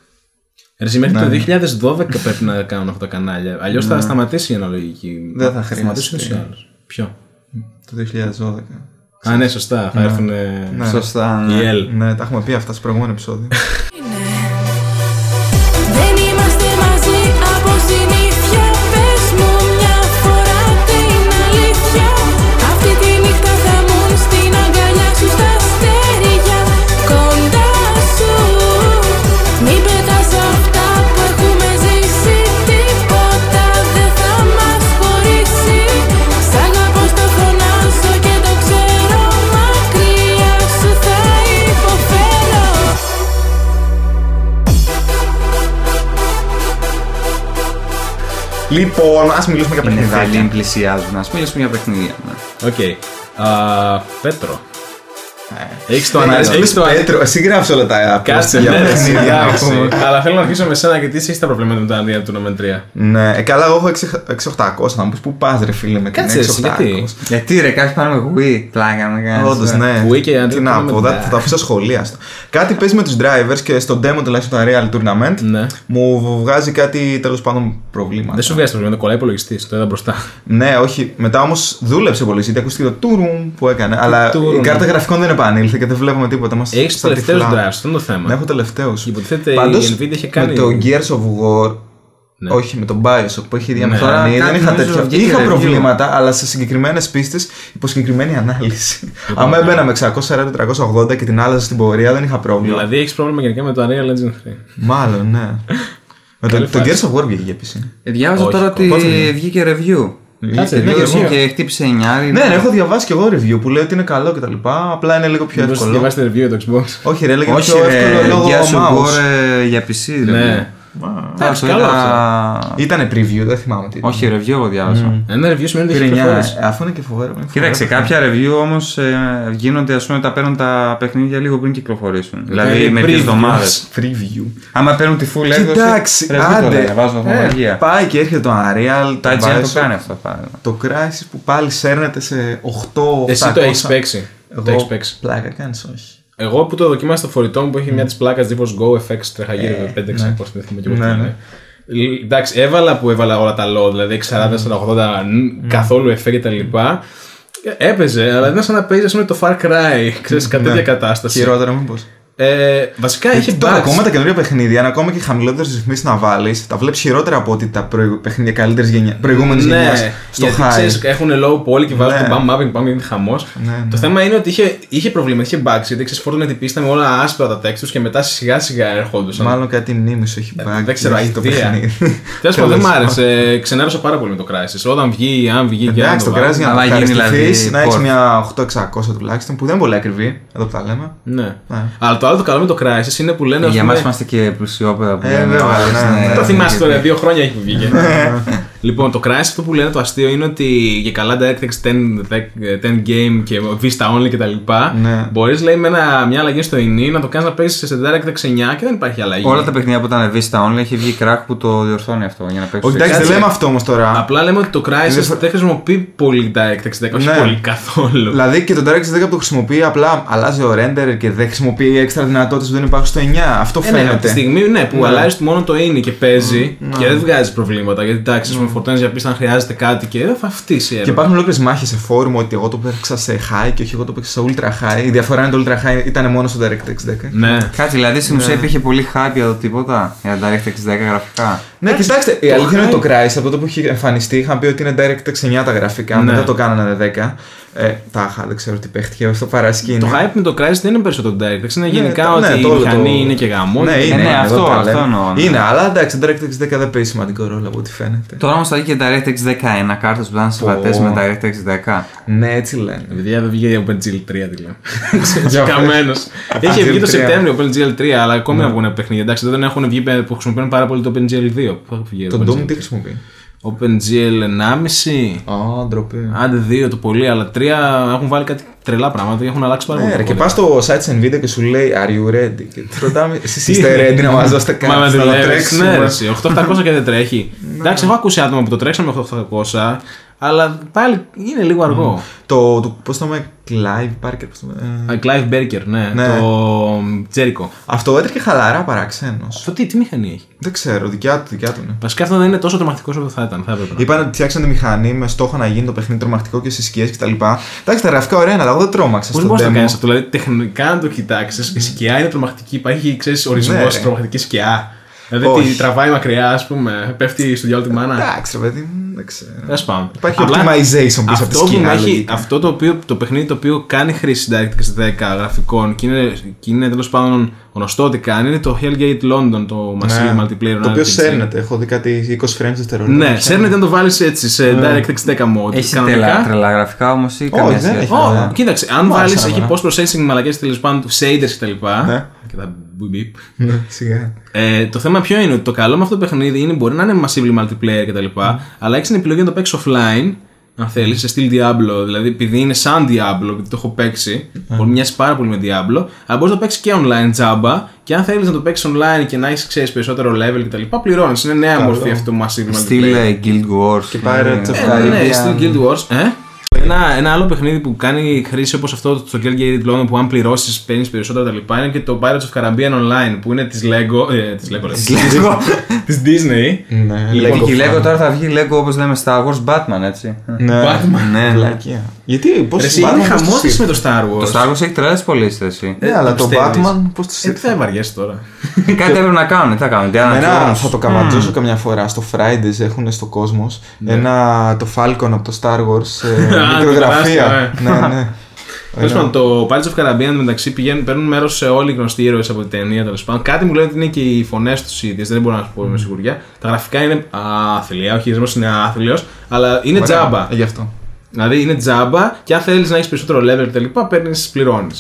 Ρε, μέχρι ναι. το δύο χιλιάδες δώδεκα πρέπει να κάνουν αυτά τα κανάλια. Αλλιώς ναι. θα σταματήσει η αναλογική. Δεν θα χρειαστεί. Ποιο? Το δύο χιλιάδες δώδεκα. Α, ναι, σωστά. Θα ναι. έρθουν. Ναι. Σωστά. Ναι. Η L. Ναι, τα έχουμε πει αυτά στο προηγούμενο επεισόδιο. Δεν είμαστε μαζί από συνήθεια. Πες μου μια φορά την αλήθεια. Αυτή τη νύχτα θα μουν στην αγκαλιά σου στα αστέρια. Κοντά σου. Μην πετάς αυτά που έχουμε ζήσει. Τίποτα δεν θα μας χωρίσει. Σ' αγαπώ, στο φωνάζω και το ξέρω. Μακριά σου θα υποφέρω. Λοιπόν, ας μιλήσουμε για παιχνιδάκια. Είναι δεν πλησιάζουν, ας μιλήσουμε για παιχνίδια. Οκ. Okay. Uh, Πέτρο. Ε, έχεις το αναλύσει. Πέτρο, εσύ γράφεις όλα τα κάτσε για παιχνίδια. Αλλά θέλω να αρχίσω με σένα γιατί εσύ έχεις τα προβλήματα με το Unreal Tournament τρία. Ναι, καλά, εγώ έχω έξι χιλιάδες οκτακόσια. Να μου πεις πού πας ρε φίλε με την έξι χιλιάδες οκτακόσια. Γιατί ρε, κάποιοι πάνε με Wii. Πλάκα να κάνεις. Όντως, ναι. Wii και Unreal Tournament. Τι να πω, θα το αφήσω σχολίαστο. Κάτι παίζει με τους drivers και στο demo τουλάχιστον το Unreal Tournament μου βγάζει κάτι τέλος πάντων προβλήματα. Δεν σου βγάζει προβλήματα, κολλάει υπολογιστής, το είδα μπροστά. Ναι, όχι, μετά όμως δούλεψε υπολογιστή, ακούστηκε το τουρούμ που έκανε. Αλλά η κάρτα γραφικών δεν επανήλθε και δεν βλέπουμε τίποτα. Έχεις τελευταίους drivers, αυτό είναι το θέμα. Ναι, έχω τελευταίους. Υποτίθεται η Nvidia είχε κάνει. Με το Gears of War. Ναι. Όχι, με τον Bioshock που έχει διαμετρανεί. Ναι. Δεν είχα τέτοια. Είχα προβλήματα, αλλά σε συγκεκριμένες πίστες υπό συγκεκριμένη ανάλυση. Αν έμπαινα με εξακόσια σαράντα τετρακόσια ογδόντα και την άλλαζα στην πορεία, δεν είχα πρόβλημα. Δηλαδή έχεις πρόβλημα γενικά με το Unreal Engine τρία. Μάλλον, ναι. Με το, το Gears of War βγήκε για πι σι. Διάβαζα τώρα ότι βγήκε review. Κάτσε, review και χτύπησε εννιάρι. Ναι, έχω διαβάσει και εγώ review που λέει ότι είναι καλό κτλ. Απλά είναι λίγο πιο εύκολο. Διαβάσετε review το Xbox. Όχι, ρε, λέγεται πιο εύκολο λόγω Gears of War για πι σι. Ναι. Εντάξει, καλό αυτό. Ήτανε preview, δεν θυμάμαι τι. Όχι, review εγώ διάβασα. Ένα review σημαίνει ότι έχει εννιά, κυκλοφορήσει. αφού είναι και φοβερό. Κοίταξε, κάποια review όμως ε, γίνονται, ας πούμε, τα παίρνουν τα παιχνίδια λίγο πριν κυκλοφορήσουν. Δηλαδή μερικές εβδομάδες. Preview. Άμα παίρνουν τη full έκδοση. Κοιτάξει, review το άντε. λένε, βάζουν βαθμολογία. Πάει και έρχεται το Unreal. Το άι τζι εν το κάνει αυτό. Το Crysis που πάλι σέρνεται σε οκτώ. Εσύ το έχεις παίξει. Το έχεις Εγώ παίξει. πλάκα κάνεις, όχι. Εγώ που το δοκίμασα στο φορητό μου που έχει μια της πλάκας GeForce Go εφ εξ τρεχαγύρι πέντε εξακόσια, δεν θυμάμαι και εγώ τι Ναι, ναι. είναι. Εντάξει, έβαλα που έβαλα όλα τα load, δηλαδή εξήντα σαράντα σαράντα ογδόντα, καθόλου εφέ και τα λοιπά. Έπαιζε, αλλά ήταν σαν να παίζει, ας πούμε, το Far Cry, ξέρεις, κατά τέτοια κατάσταση. Χειρότερα, μήπως. Ε, βασικά είχε Τώρα bugs. ακόμα τα καινούργια παιχνίδια, αν ακόμα και χαμηλότερες ρυθμίσεις να βάλεις, τα βλέπεις χειρότερα από ότι τα προηγου... παιχνίδια καλύτερης γενιά... προηγούμενης Ναι, γενιάς στο γιατί high. ξέρεις, έχουν low poly και βάζουν Ναι. το bump mapping, πάμε, είναι χαμός. Ναι, ναι. Το θέμα είναι ότι είχε, είχε προβλήματα, είχε bugs, γιατί ξέρεις, φόρτωνε την πίστα με όλα άσπρα τα textures και μετά σιγά σιγά έρχονταν. Μάλλον κάτι μνήμη σου έχει bug. Δεν ξέρω, έχει το αηδία. παιχνίδι. Τέλος πάντων, δεν μ' άρεσε. Ξενέρωσα πάρα πολύ με το Crysis. Όταν βγει, αν βγει και αν Εντάξει, το βάλω. κράζει για να Αλλά το γίνει, ευχαριστηθείς, δηλαδή, να έχεις port. μια οκτώ χιλιάδες εξακόσια τουλάχιστον, που δεν είναι πολύ ακριβή, εδώ που τα λέμε. Ναι. Ναι. Αλλά το άλλο το καλό με το Crysis είναι που λένε. ας Για πούμε, μας είμαστε και πλουσιόπεδα που Ε, λένε, βέβαια, «Α, ναι, ναι. Το ναι, θυμάσαι ναι, τώρα, δύο χρόνια έχει που βγήκε. Λοιπόν, το Crysis αυτό που λένε το αστείο είναι ότι για καλά DirectX ten game και Vista Only κτλ. Ναι. Μπορείς, λέει, με ένα, μια αλλαγή στο ι εν ι να το κάνεις να παίξεις σε DirectX εννιά και δεν υπάρχει αλλαγή. Όλα τα παιχνίδια που ήταν Vista Only έχει βγει crack που το διορθώνει αυτό για να παίξει. Όχι, εντάξει, δεν Κάτσε. λέμε αυτό όμως τώρα. Απλά λέμε ότι το Crysis Είναι- δεν χρησιμοποιεί πολύ DirectX δέκα, όχι Ναι. πολύ καθόλου. Δηλαδή και το DirectX δέκα που το χρησιμοποιεί, απλά αλλάζει ο render και δεν χρησιμοποιεί έξτρα δυνατότητες που δεν υπάρχουν στο εννιά. Αυτό Ε, ναι, από τη φαίνεται. στιγμή ναι, που Ναι. αλλάζει μόνο το ίνι και παίζει και δεν βγάζει προβλήματα. Γιατί εντάξει, α πούμε, φορτώνει για πίστα αν χρειάζεται κάτι και δεν θα φτύσει. Και υπάρχουν ολόκληρες μάχες σε φόρουμ ότι εγώ το παίξα σε high και όχι εγώ το παίξα σε ultra high. Η διαφορά είναι το ultra high ήταν μόνο στο DirectX δέκα. Ναι. Κάτσε, δηλαδή στην ουσία υπήρχε πολύ hype για το τίποτα, για τα DirectX δέκα γραφικά. Ναι, κοιτάξτε, η αλήθεια είναι ότι το Crysis από τότε που είχε εμφανιστεί είχαν πει ότι είναι DirectX εννιά τα γραφικά, Ναι. μετά το κάνανε δέκα. Ε, τάχα, δεν ξέρω τι παίχτηκε, αυτό παρασκήνιο. Το hype με το Crysis δεν είναι περισσότερο το DirectX, είναι γενικά το- ότι ναι, η το όλο μηχανή το- είναι και γαμό. Ναι, είναι, ναι, εδώ αυτό, τα αυτό λέμε. εννοώ, ναι. Είναι, αλλά εντάξει, το DirectX δέκα δεν παίζει σημαντικό ρόλο από ό,τι φαίνεται. Τώρα όμως θα βγει και DirectX δεκαένα κάρτες που ήταν συμβατές Πω. με DirectX δέκα. Ναι, έτσι λένε. Παιδιά, δεν βγήκε η OpenGL τρία, τι λέω. Καμένο. Είχε βγει το τρία. Σεπτέμβριο OpenGL τρία, αλλά ακόμη να βγουν παιχνίδια. Εντάξει, δεν έχουν βγει που χρησιμοποιούν πάρα πολύ το OpenGL δύο. Πού θα βγει Το OpenGL Doom τι τρία? χρησιμοποιεί. OpenGL ενάμιση. Α, ντροπή. Άντε δύο το πολύ, αλλά τρία έχουν βάλει κάτι τρελά πράγματα και έχουν αλλάξει πάρα Ναι, πολύ. ρε, και πα στο site της Nvidia και σου λέει Are you ready? Και τη ρωτάμε, εσείς είστε ready να μας δώσετε Μα με κάτι να το δουλεύεις, τρέξουμε? ναι, ρε, εσύ, οκτώ οχτακόσια και δεν τρέχει. Εντάξει, έχω ακούσει άτομα που το τρέξαμε οκτώ οχτακόσια, αλλά πάλι είναι λίγο αργό. Το, το πώς το λέμε, Clive Parker. πώς το λέμε, ε, Α, Clive Barker, ναι, Ναι. το Jericho. Αυτό έτρεχε χαλαρά παραξένος. Αυτό τι, τι μηχανή έχει. Δεν ξέρω, δικιά του, δικιά του είναι. Βασικά αυτό δεν είναι τόσο τρομακτικό όσο θα ήταν. Θα έπρεπε να. Είπαν ότι φτιάξαν τη μηχανή με στόχο να γίνει το παιχνίδι τρομακτικό και σε σκιές κτλ. Εντάξει, τα γραφικά ωραία είναι, αλλά εγώ δεν τρόμαξα Πώ στο μπορεί να το demo. κάνει αυτό, δηλαδή τεχνικά να το κοιτάξει, η σκιά είναι τρομακτική, υπάρχει ορισμό Ναι, στη ρε. τρομακτική σκιά. Δηλαδή Όχι. τη τραβάει μακριά, α πούμε, πέφτει στο διάλογο τη μάνα. Εντάξει, ρε παιδί μου, δεν ξέρω. Τέλος πάντων. Υπάρχει Απλά optimization πίσω από τη αυτό που σκιά. με έχει, λογικά. αυτό το, οποίο, το παιχνίδι το οποίο κάνει χρήση DirectX δέκα γραφικών και είναι, και είναι τέλος πάντων γνωστό ότι κάνει είναι το Hellgate London, το Massive Ναι, Multiplayer. το οποίο αρ πι τζι. σέρνεται, έχω δει κάτι είκοσι frames δευτερόλεπτα. Ναι, σέρνεται αν το βάλει έτσι σε DirectX δέκα mode. Έχει κανονικά. τρελά, τρελά γραφικά όμως ή Όχι, καμία δεν σχέση. έχει. Ω, Ναι. κοίταξε, αν Μ' άρεσε βάλει να εκεί βάλω. post processing μαλακές τέλος πάντων του shaders κτλ. Ναι. Και τα μπιπ. Ναι, σιγά. Ε, το θέμα ποιο είναι, ότι το καλό με αυτό το παιχνίδι είναι μπορεί να είναι massively multiplayer κτλ. Mm. Αλλά έχει την επιλογή να το παίξει offline, αν θέλει, σε στυλ Diablo. Δηλαδή, επειδή είναι σαν Diablo, επειδή το έχω παίξει, mm. μπορεί μοιάζει πάρα πολύ με Diablo, αλλά μπορεί να το παίξει και online τζάμπα. Και αν θέλει να το παίξει online και να έχει ξέρει περισσότερο level κτλ., πληρώνει. Είναι νέα Καλό. μορφή αυτό το massively Στυλ multiplayer. ε, Guild Wars. Και Pirates of Ε, ναι, Caribbean. στυλ Guild Wars. Ε? Ένα, ένα άλλο παιχνίδι που κάνει χρήση όπως αυτό στο Hellgate London που αν πληρώσεις παίρνεις περισσότερα τα λοιπά είναι και το Pirates of Caribbean Online που είναι της Lego. Ε, της Lego, Της Lego. της Disney. Ναι, Και Lego η Lego fan. τώρα θα βγει Lego όπως λέμε Star Wars Batman, έτσι. Ναι, Batman. Ναι, ναι. βλακεία. Γιατί, πώς Ρε, εσύ είναι χαμός με το Star Wars. Το Star Wars έχει τρελές πωλήσεις, εσύ. Ναι, αλλά το πιστεύεις? Batman, πώς τους Ε, τι ήρθε. θα βαριέσαι τώρα. Κάτι έπρεπε να κάνουν, τι θα κάνουν. τι Εμένα ανακοίνωση. θα το καβατζώσω καμιά φορά. Στο Fridays έχουν στο κόσμος ένα το Falcon από το Star Wars σε Α, μικρογραφία. τεράστιο, Ναι, ναι. Τέλος πάντων, το Pirates of Caribbean μεταξύ πηγαίνουν, παίρνουν μέρος σε όλοι οι γνωστοί ήρωες από την ταινία. Τέλος πάντων, κάτι μου λένε ότι είναι και οι φωνές τους ίδιες, δεν μπορώ να σου πω με σιγουριά. Τα γραφικά είναι άθλια, ο χειρισμός είναι άθλιος, αλλά είναι Ωραία. τζάμπα. Ε, Γι' αυτό. Δηλαδή είναι τζάμπα και αν θέλεις να έχεις περισσότερο level κτλ. Παίρνεις, πληρώνεις.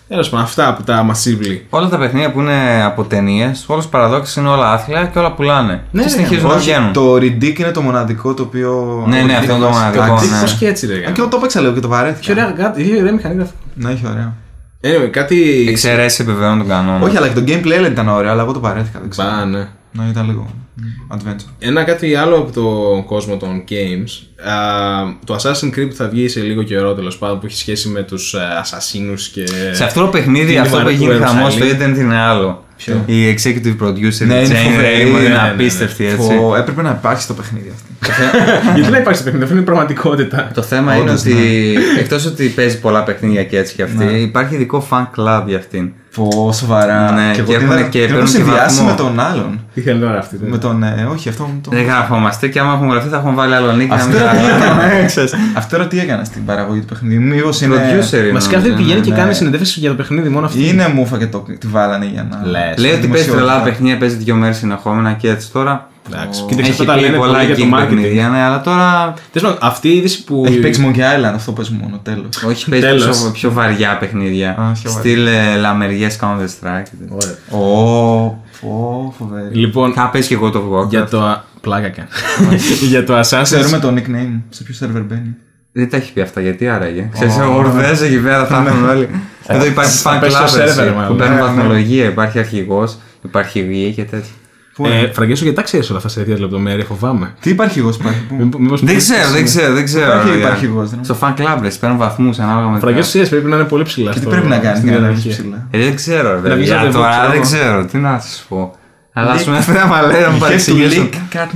Τέλος πάντων, αυτά από τα massively. Όλα τα παιχνίδια που είναι από ταινίες, όλες οι παραδόξεις είναι όλα άθλια και όλα πουλάνε. Ναι, και συνεχίζουν να βγαίνουν. Το Riddick είναι το μοναδικό το οποίο. Ναι, ναι, αυτό είναι το μοναδικό. Ναι. Πώς και έτσι, ρε. Αν και εγώ το έπαιξα λίγο και το βαρέθηκα. Είχε ωραία, είχε ωραία μηχανή γραφή. Ναι, έχει ωραία. Anyway, κάτι. Εξαιρέσεις επιβεβαιώνουν τον κανόνα. Όχι, αλλά και το gameplay έλεγε ήταν ωραίο, αλλά εγώ το βαρέθηκα. Δεν ξέρω. Μπα, ναι. Ναι, ήταν λίγο adventure. Ένα κάτι άλλο από το κόσμο των games. Α, το Assassin's Creed που θα βγει σε λίγο καιρό, τέλος πάντων, που έχει σχέση με τους ασασίνους και. Σε αυτό το παιχνίδι, αυτό που έχει γίνει χαμός στο ίντερνετ είναι άλλο. Ποιο? Η executive producer, ναι, η Jane Raymond, είναι απίστευτη ναι, ναι, ναι. έτσι. Φω, έπρεπε να υπάρχει στο παιχνίδι αυτή. Γιατί να υπάρχει στο παιχνίδι, αυτό είναι πραγματικότητα. Το θέμα είναι ότι εκτός ότι παίζει πολλά παιχνίδια και έτσι κι αυτή, υπάρχει ειδικό fan club για αυτήν. Πω, σοβαρά. Ναι, και και εγώ έχουν και παίρνουν συνδυάσει με τον άλλον. Τι θέλει τώρα αυτή. Με τον. Ε, όχι, αυτό. Το... Δεν γραφόμαστε και άμα έχουμε γραφεί θα έχουμε βάλει άλλο νίκη. Αυτό τώρα τι έκανε στην παραγωγή του παιχνιδιού. Μήπως είναι. Producer. Βασικά αυτή πηγαίνει και κάνει συνεντεύξει για το παιχνίδι μόνο αυτή. Είναι μούφα και το τη βάλανε για να. Λέει ότι παίζει τρελά παιχνίδια, παίζει δύο μέρες συνεχόμενα και έτσι τώρα. Εντάξει, oh. Έχει πει πολλά για το παιχνίδια, ναι, αλλά τώρα. Αυτή η είδηση που. Έχει παίξει Monkey Island, αυτό παίζει μόνο, τέλος. Όχι, παίζει πιο, πιο βαριά παιχνίδια. Στυλ λαμεριές Counter Strike. Ω, φοβερή. Λοιπόν, θα παίζει και εγώ το Warcraft. Για το. Πλάκα κάνει. Για το Assassin's. Ξέρουμε το nickname, σε ποιο server μπαίνει. Δεν τα έχει πει αυτά, γιατί άραγε. Ξέρεις, ορδές εκεί πέρα θα έχουν όλοι. Εδώ υπάρχει fan club που παίρνουν βαθμολογία, υπάρχει αρχηγός, υπάρχει γη και τέτοια. Ε, Φραγκέσο, γιατί τα ξέρεις όλα αυτά σε τέτοια λεπτομέρεια, φοβάμαι. Τι υπάρχει εγώ υπάρχει. Δεν ξέρω, δεν ξέρω, δεν ξέρω. Υπάρχει εγώ. Στο fan club λες, παίρνουν βαθμούς ανάλογα με. Φραγκέσο, ξέρεις, πρέπει να είναι πολύ ψηλά. Και τι πρέπει να κάνεις για να είναι ψηλά. Δεν ξέρω, βέβαια. Τώρα δεν ξέρω, τι να σας πω. Αλλά ας πούμε αυτά να λέει να μου παρεξηγήσουν.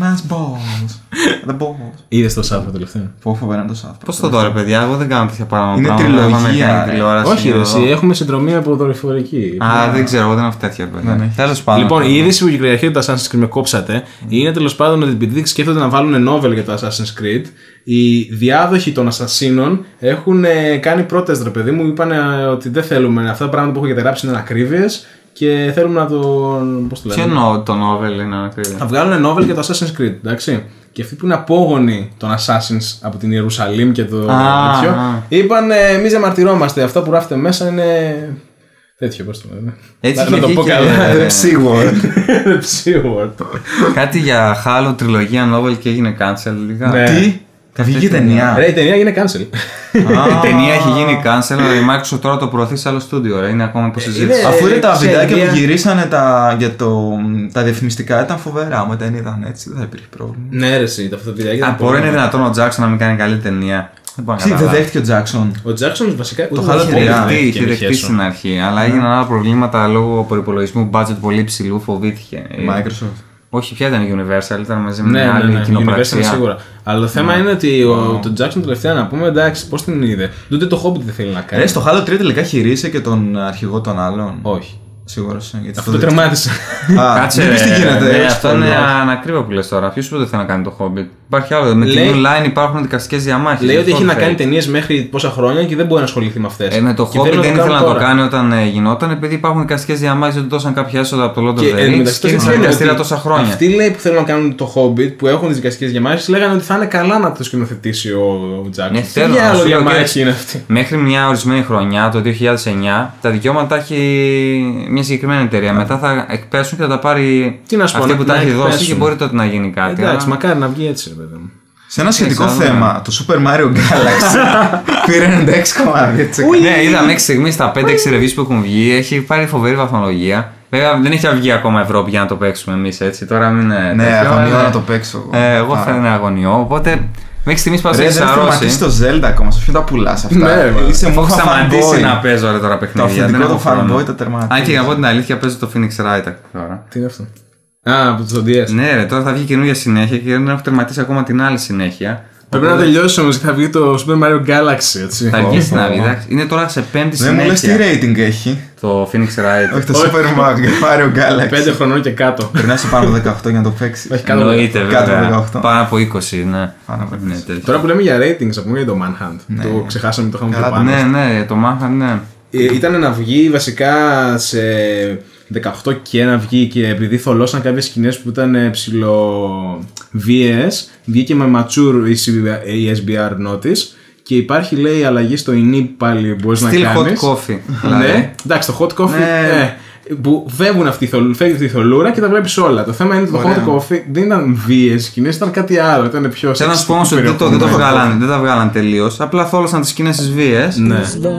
Είδες το South τελευταίο. Πω φοβερά το South. Πώς το τώρα, παιδιά, εγώ δεν κάνω τέτοια πράγματα. Είναι τριλογία. Όχι, εσύ, έχουμε συνδρομή από δορυφορική. Α, δεν ξέρω, εγώ δεν έχω τέτοια παιδιά. Τέλος πάντων. Λοιπόν, η είδηση που κυκλοφορεί το Assassin's Creed με κόψατε είναι τέλος πάντων ότι επειδή σκέφτονται να βάλουν novel για το Assassin's Creed, οι διάδοχοι των ασασίνων έχουν κάνει πρόταση, ρε παιδί μου, είπαν ότι δεν θέλουμε αυτά τα πράγματα που έχω καταγράψει είναι ακρίβειες. Και θέλουμε να το. Πώς το λένε. Ποιο το novel είναι ανακρίτευο. Θα βγάλουν novel για το Assassin's Creed, εντάξει. Και αυτοί που είναι απόγονοι των Assassins από την Ιερουσαλήμ και το ah, τέτοιο, ah. είπαν εμείς δεν μαρτυρόμαστε. Αυτό που γράφετε μέσα είναι. Τέτοιο, πώς το λένε. Έτσι να το πω καλά. Ψίγουαρτ. Ψίγουαρτ. Κάτι για Halo τριλογία novel και έγινε cancel λίγα. Τι? Θα βγει και ταινία. Ρε, η ταινία έγινε cancel. Η ταινία έχει γίνει cancel, αλλά η Microsoft τώρα το προωθεί σε άλλο στούντιο. Είναι ακόμα υποσυζήτηση. Αφού είναι τα βιντεάκια που γυρίσανε για τα διαφημιστικά ήταν φοβερά. Μετά την είδαν έτσι, δεν θα υπήρχε πρόβλημα. Ναι, ρε, εσύ, τα βιντεάκια. Από είναι δυνατόν ο Jackson να μην κάνει καλή ταινία. Τι, δεν δέχτηκε ο Jackson. Ο Jackson βασικά το Halo είχε δεχτεί στην αρχή, αλλά έγιναν άλλα προβλήματα λόγω προϋπολογισμού budget πολύ ψηλού, φοβήθηκε. Η Microsoft. Όχι, ποια ήταν η Universal, ήταν μαζί με ναι, μια άλλη ναι, ναι, κοινοπραξία. Universal σίγουρα. Αλλά το θέμα είναι ότι ο, τον Jackson τελευταία να πούμε εντάξει, πώς την είδε. Ούτε το Hobbit δεν θέλει να κάνει. Ε, στο Halo τρία τελικά χειρίζεσαι και τον αρχηγό των άλλων. Όχι. Σίγουρος. Αυτό το τερμάτισε. Κάτσε, τι γίνεται. Αυτό είναι ανακρίβο που λες τώρα. Ποιος δεν θέλει να κάνει το Hobbit. Υπάρχει άλλο. Με την New Line υπάρχουν δικαστικές διαμάχες. Λέει ότι έχει να κάνει ταινίες μέχρι πόσα χρόνια και δεν μπορεί να ασχοληθεί με αυτές. Ε, με το Hobbit δεν ήθελε να το κάνει όταν γινόταν επειδή υπάρχουν δικαστικές διαμάχες ότι δώσαν κάποια έσοδα από το Lord of the Rings και είναι στα δικαστήρια τόσα χρόνια. Αυτοί λέει που θέλουν να κάνουν το Hobbit που έχουν τις δικαστικές διαμάχες λέγανε ότι θα είναι καλά να το σκηνοθετήσει ο Jackson. Τι άλλο διαμάχη είναι αυτή. Μέχρι μια ορισμένη χρονιά, το δύο χιλιάδες εννιά, τα δικαιώματα έχει μια συγκεκριμένη εταιρεία. Μετά θα εκπέσουν και θα τα πάρει αυτή που τα έχει δώσει και μπορεί τότε να γίνει κάτι. Εντάξει, μακάρι να βγει έτσι, βέβαια. Σε ένα σχετικό θέμα, το Super Mario Galaxy πήρε ενενήντα έξι κόμμα δύο τοις εκατό. Ναι, είδα μέχρι στιγμής τα πέντε έξι reviews που έχουν βγει, έχει πάρει φοβερή βαθμολογία. Βέβαια δεν έχει βγει ακόμα Ευρώπη για να το παίξουμε εμείς έτσι. Τώρα μην. Ναι, αγωνιώ να το παίξω. Εγώ θα είναι αγωνιώ. Οπότε μέχρι στιγμής πας έχεις αρρώσει. Δεν σταματήσει το Zelda ακόμα, σου ποιο τα πουλάς αυτά. Είσαι μόνο σταματήσει να παίζω ρε τώρα παιχνίδια. Το αυθεντικό το fanboy τα τερματίζει. Αν και για πω την αλήθεια παίζω το Phoenix Wright τώρα. Τι είναι αυτό? Α, από το ντι ες. Ναι, ρε, τώρα θα βγει καινούργια συνέχεια και δεν έχω τερματίσει ακόμα την άλλη συνέχεια. Πρέπει να τελειώσει όμως και θα βγει το Super Mario Galaxy, έτσι. Θα βγει στην άλλη, εντάξει. Είναι τώρα σε πέμπτη συνέχεια. Δεν μου λες τι rating έχει. Το Phoenix Wright. Όχι, το Super Mario Galaxy. πέντε χρονών και κάτω. Πρέπει να είσαι πάνω από δεκαοκτώ για να το παίξεις. Όχι, κάτω από δεκαοκτώ. Πάνω από είκοσι, ναι. Τώρα που λέμε για ratings, α πούμε για το Manhunt. Το ξεχάσαμε, το είχαμε πει πάνω. Ναι, ναι, το Manhunt, ναι. Ήταν να βγει βασικά σε δεκαοκτώ και να βγει και επειδή θολώσαν κάποιες σκηνές που ήταν ψηλό βίαιες, βγήκε με mature η ες μπι αρ notice Και υπάρχει, λέει, αλλαγή στο ενίπ πάλι που μπορείς να κάνεις. Still hot coffee. Ναι, εντάξει, το hot coffee. Ναι. Ε, που φεύγουν αυτή, φεύγει αυτή η θολούρα και τα βλέπεις όλα. Το θέμα είναι ότι το hot coffee δεν ήταν βίαιες σκηνές, ήταν κάτι άλλο. Ήταν πιο. Θέλω να σου πω όμως ότι δεν το, δεν το βγάλαν, δεν τα βγάλαν τελείως. Απλά θόλωσαν τις σκηνές τις βίαιες. Ναι.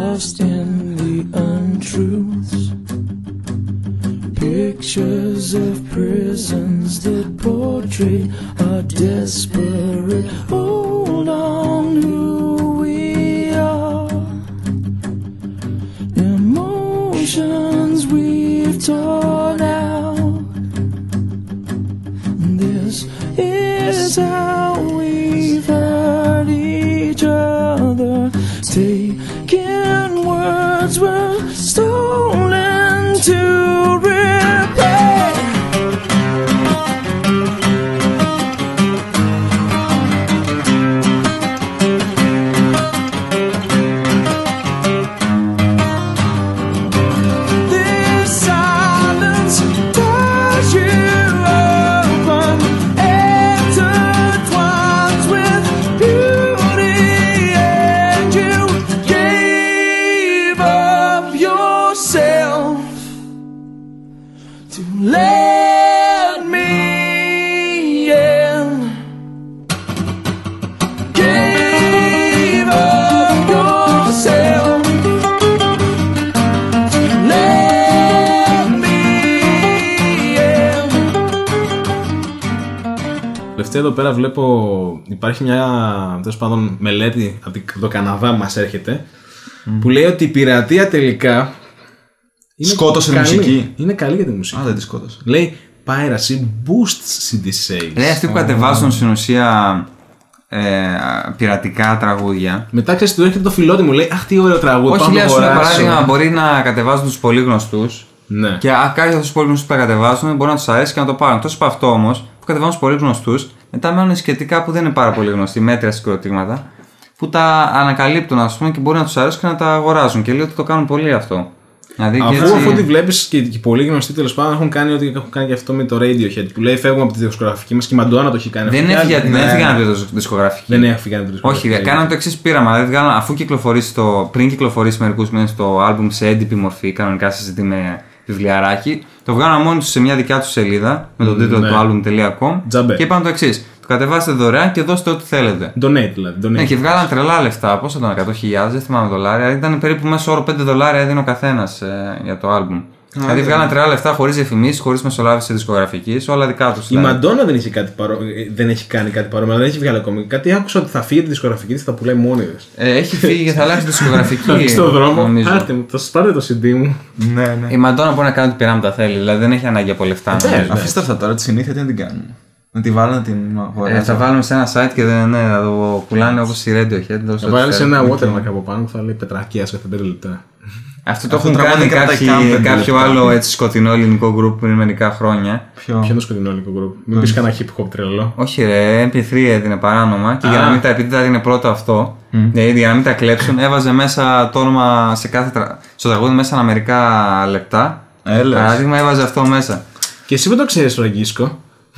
Pictures of prisons that portray our desperate hold on who we are. Emotions we've torn out. This is how we've hurt each other. Taking words were stolen to repay. This silence tears you open, intertwines with beauty, and you gave up yourself to let me in. Gave up yourself to let me in. Τελευταία εδώ πέρα βλέπω υπάρχει μια τέλος πάντων μελέτη από το Καναδά που μας έρχεται mm. που λέει ότι η πειρατεία τελικά είναι σκότωσε τη καλή. μουσική. Είναι καλή για τη μουσική. Α, δεν τη σκότωσε. Λέει piracy boosts σι ντι sales. Λέει αυτοί που κατεβάζουν στην ουσία ε, πειρατικά τραγούδια. Μετά ξέρεις, του έρχεται το φιλότιμο, λέει αχ τι ωραίο τραγούδι. Όχι, λέει, ας πούμε, παράδειγμα, μπορεί να κατεβάζουν τους πολύ γνωστούς. Ναι. Και κάποιοι από τους πολύ γνωστούς που τα κατεβάζουν μπορεί να τους αρέσει και να το πάρουν. Τόσο από αυτό όμως που κατεβάζουν τους πολύ γνωστούς, μετά μένουν σκετικά που δεν είναι πάρα πολύ γνωστοί, μέτρια συγκροτήματα, που τα ανακαλύπτουν, ας πούμε, και μπορεί να τους αρέσει και να τα αγοράζουν. Και λέει ότι το κάνουν πολύ αυτό. Δηλαδή, αφού, έτσι... αφού τη βλέπεις και, και πολλοί γνωστοί τέλος πάντων έχουν κάνει ό,τι έχουν κάνει και αυτό με το Radiohead που λέει φεύγουμε από τη δισκογραφική μας και η Μαντόνα το έχει κάνει. Δεν έφυγε από τη δισκογραφική. Δεν έφυγε από τη δισκογραφική. Όχι, κάναν το εξής πείραμα. Δηλαδή, αφού κυκλοφορήσει το, πριν κυκλοφορήσει μερικούς μήνες το άλμπουμ σε έντυπη μορφή, κανονικά συζητή με βιβλιαράκι, το βγάλαν μόνοι τους σε μια δικιά τους σελίδα με τον τίτλο ναι. του album.com Τζαμπέ. και είπαν το εξής. Το κατεβάσετε δωρεάν και δώστε ό,τι θέλετε. Donate δηλαδή. Donate. Ναι, και βγάλαν τρελά λεφτά. Πόσο ήταν, εκατό χιλιάδες, δεν θυμάμαι δολάρια. Ήταν περίπου μέσω όρο πέντε δολάρια έδινε ο καθένας ε, για το άλμπουμ. Δηλαδή βγάλαν τρελά λεφτά χωρίς διαφημίσεις, χωρίς μεσολάβηση δισκογραφικής, όλα δικά τους. Η Μαντόνα δεν έχει, κάτι παρό... δεν έχει κάνει κάτι παρόμοιο, δεν έχει βγάλει ακόμη. Κάτι άκουσα ότι θα φύγει τη δισκογραφική της, θα πουλάει μόνη της. Ε, έχει φύγει και θα αλλάξει τη δισκογραφική. Στον δρόμο. Άρτε μου, θα σας πάρετε το σι ντι μου. Ναι, ναι. Η Μαντόνα μπορεί να κάνει ό,τι πειράματα θέλει, δηλαδή δεν έχει ανάγκη από λεφτά. Ναι, Αφήστε αυτά τώρα, τη συνήθεια τι να την κάνουν. Να τη βάλουν να την αγοράσουν. Ε, θα βάλουμε σε ένα site και δεν, ναι, θα το πουλάνε όπως η Radiohead. Θα βάλει ένα watermark από πάνω που θα λέει Πετρακίας κάθε πέντε λεπτά. Αυτό το έχουν κάνει κάποιο άλλο έτσι σκοτεινό ελληνικό group πριν μερικά χρόνια. Ποιο είναι το σκοτεινό ελληνικό group? Μην πεις κανένα hip hop τρελό. Όχι, ρε, εμ πι θρι έδινε παράνομα και για να μην τα, επειδή τα έδινε πρώτο αυτό, δηλαδή για να μην τα κλέψουν, έβαζε μέσα το όνομα σε κάθε τρα... στο τραγούδι μέσα ένα μερικά λεπτά. Παράδειγμα, έβαζε αυτό μέσα. Και εσύ που το ξέρεις, Φραγκίσκο?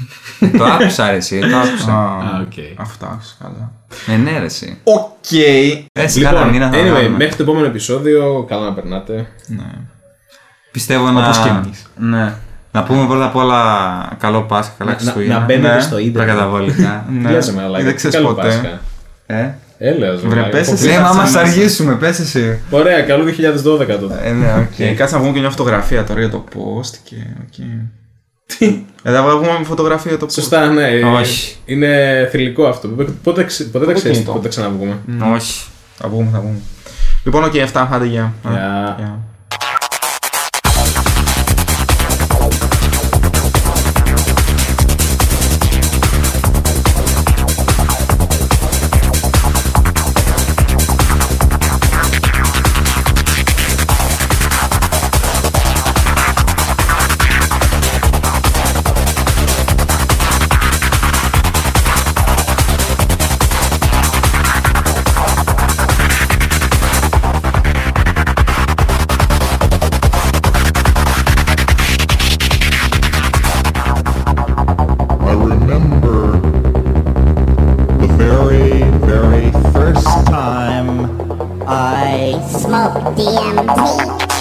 Το άκουσα, ρε, εσύ, το άκουσα. Α, οκ. Αυτό άκουσα, καλά. Ε, ναι, ρε, εσύ. Οκ. Έτσι, Λοιπόν, κάνα μήνα θα anyway, κάνουμε. μέχρι το επόμενο επεισόδιο, καλά να περνάτε. Ναι. Πιστεύω να... Όπως και εμείς. Ναι. Να πούμε πρώτα απ' όλα καλό Πάσχα, καλά Να, Χριστούγεννα. να μπαίνετε Ναι. στο Τα ίντερνετ. καταβολικά. Βιάζομαι, αλλά Δεν ξέρεις καλό ποτέ. Πάσχα. Ε, Έλεος, Βρε, πες εσύ. ναι, μα μας αργήσουμε, πες εσύ. Ωραία, καλό δύο χιλιάδες δώδεκα τότε. Ε, ναι, οκ. Και κάτσε να βγούμε και μια φωτογραφία τώρα για το post και. Τι. Ε, θα βγούμε μια φωτογραφία για το post. Σωστά, ναι. Όχι. Είναι θρυλικό αυτό. Πότε, ξε- ποτέ δεν ξέρεις κινητό. πότε ξαναβγούμε. Όχι. Θα βγούμε, θα βγούμε. Λοιπόν, οκ, αυτά. Άντε, γεια. Γεια. Γεια. I smoke D M T.